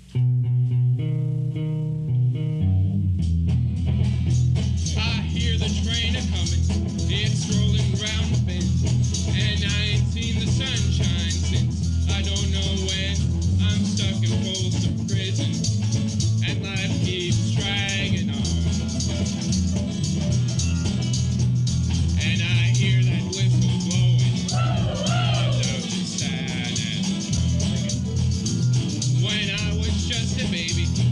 I hear the train a-comin', it's rolling round the bend, and I ain't seen the sunshine since I don't know when. I'm stuck in Folsom Prison, and life keeps dragging on. And I hear that whistle blowing, just as sad as the morning. When I was just a baby,